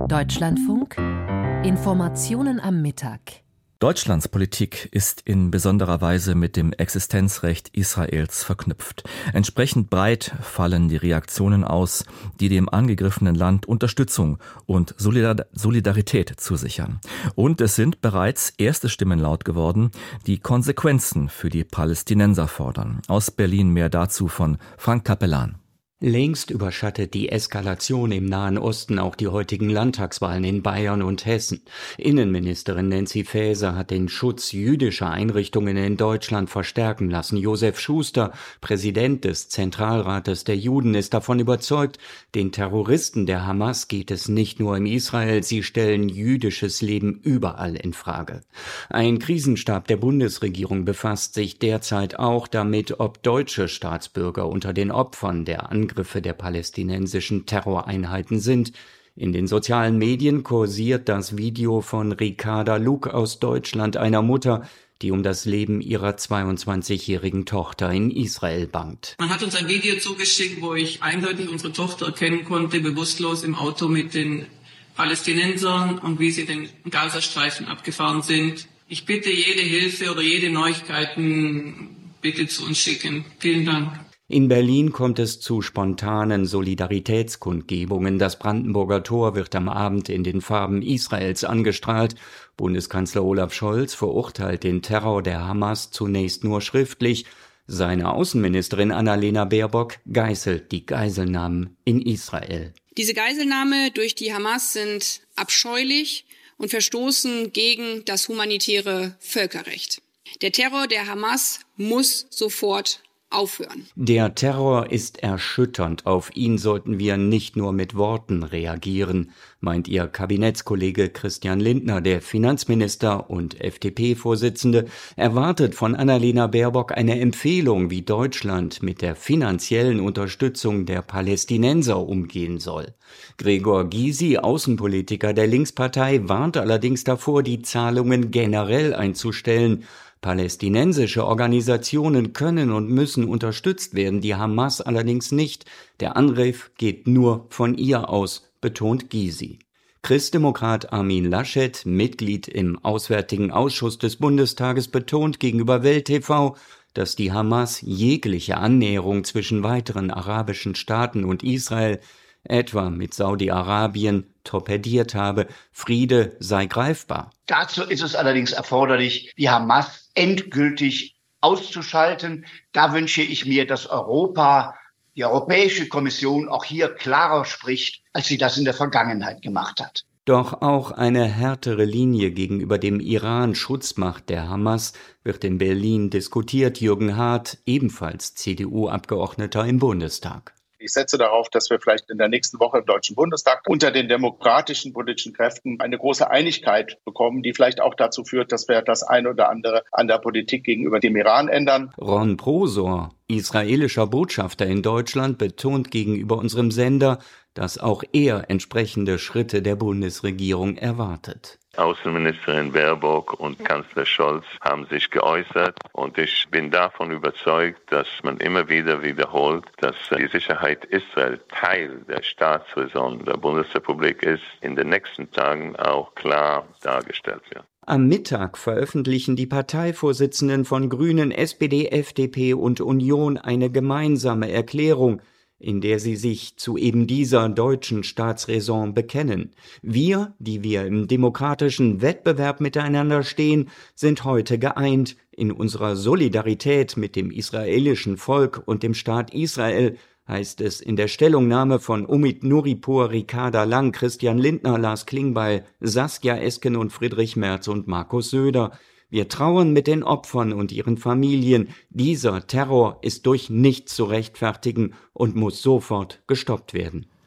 Deutschlandfunk Informationen am Mittag. Deutschlands Politik ist in besonderer Weise mit dem Existenzrecht Israels verknüpft. Entsprechend breit fallen die Reaktionen aus, die dem angegriffenen Land Unterstützung und Solidarität zusichern. Und es sind bereits erste Stimmen laut geworden, die Konsequenzen für die Palästinenser fordern. Aus Berlin mehr dazu von Frank Capellan. Längst überschattet die Eskalation im Nahen Osten auch die heutigen Landtagswahlen in Bayern und Hessen. Innenministerin Nancy Faeser hat den Schutz jüdischer Einrichtungen in Deutschland verstärken lassen. Josef Schuster, Präsident des Zentralrates der Juden, ist davon überzeugt, den Terroristen der Hamas geht es nicht nur in Israel, sie stellen jüdisches Leben überall in Frage. Ein Krisenstab der Bundesregierung befasst sich derzeit auch damit, ob deutsche Staatsbürger unter den Opfern der Angriffe der palästinensischen Terroreinheiten sind. In den sozialen Medien kursiert das Video von Ricarda Luck aus Deutschland, einer Mutter, die um das Leben ihrer 22-jährigen Tochter in Israel bangt. Man hat uns ein Video zugeschickt, wo ich eindeutig unsere Tochter erkennen konnte, bewusstlos im Auto mit den Palästinensern und wie sie den Gazastreifen abgefahren sind. Ich bitte jede Hilfe oder jede Neuigkeiten bitte zu uns schicken. Vielen Dank. In Berlin kommt es zu spontanen Solidaritätskundgebungen. Das Brandenburger Tor wird am Abend in den Farben Israels angestrahlt. Bundeskanzler Olaf Scholz verurteilt den Terror der Hamas zunächst nur schriftlich. Seine Außenministerin Annalena Baerbock geißelt die Geiselnahmen in Israel. Diese Geiselnahme durch die Hamas sind abscheulich und verstoßen gegen das humanitäre Völkerrecht. Der Terror der Hamas muss sofort aufhören. Der Terror ist erschütternd. Auf ihn sollten wir nicht nur mit Worten reagieren, meint ihr Kabinettskollege Christian Lindner. Der Finanzminister und FDP-Vorsitzende erwartet von Annalena Baerbock eine Empfehlung, wie Deutschland mit der finanziellen Unterstützung der Palästinenser umgehen soll. Gregor Gysi, Außenpolitiker der Linkspartei, warnt allerdings davor, die Zahlungen generell einzustellen. Palästinensische Organisationen können und müssen unterstützt werden, die Hamas allerdings nicht. Der Angriff geht nur von ihr aus, betont Gysi. Christdemokrat Armin Laschet, Mitglied im Auswärtigen Ausschuss des Bundestages, betont gegenüber Welt TV, dass die Hamas jegliche Annäherung zwischen weiteren arabischen Staaten und Israel, etwa mit Saudi-Arabien, torpediert habe. Friede sei greifbar. Dazu ist es allerdings erforderlich, die Hamas endgültig auszuschalten. Da wünsche ich mir, dass Europa, die Europäische Kommission auch hier klarer spricht, als sie das in der Vergangenheit gemacht hat. Doch auch eine härtere Linie gegenüber dem Iran, Schutzmacht der Hamas, wird in Berlin diskutiert. Jürgen Hart, ebenfalls CDU-Abgeordneter im Bundestag. Ich setze darauf, dass wir vielleicht in der nächsten Woche im Deutschen Bundestag unter den demokratischen politischen Kräften eine große Einigkeit bekommen, die vielleicht auch dazu führt, dass wir das eine oder andere an der Politik gegenüber dem Iran ändern. Ron Prosor, israelischer Botschafter in Deutschland, betont gegenüber unserem Sender, dass auch er entsprechende Schritte der Bundesregierung erwartet. Außenministerin Baerbock und Kanzler Scholz haben sich geäußert und ich bin davon überzeugt, dass man immer wieder wiederholt, dass die Sicherheit Israel Teil der Staatsräson der Bundesrepublik ist, in den nächsten Tagen auch klar dargestellt wird. Am Mittag veröffentlichen die Parteivorsitzenden von Grünen, SPD, FDP und Union eine gemeinsame Erklärung, in der sie sich zu eben dieser deutschen Staatsräson bekennen. Wir, die wir im demokratischen Wettbewerb miteinander stehen, sind heute geeint in unserer Solidarität mit dem israelischen Volk und dem Staat Israel, heißt es in der Stellungnahme von Omid Nuripur, Ricarda Lang, Christian Lindner, Lars Klingbeil, Saskia Esken und Friedrich Merz und Markus Söder. Wir trauern mit den Opfern und ihren Familien. Dieser Terror ist durch nichts zu rechtfertigen und muss sofort gestoppt werden.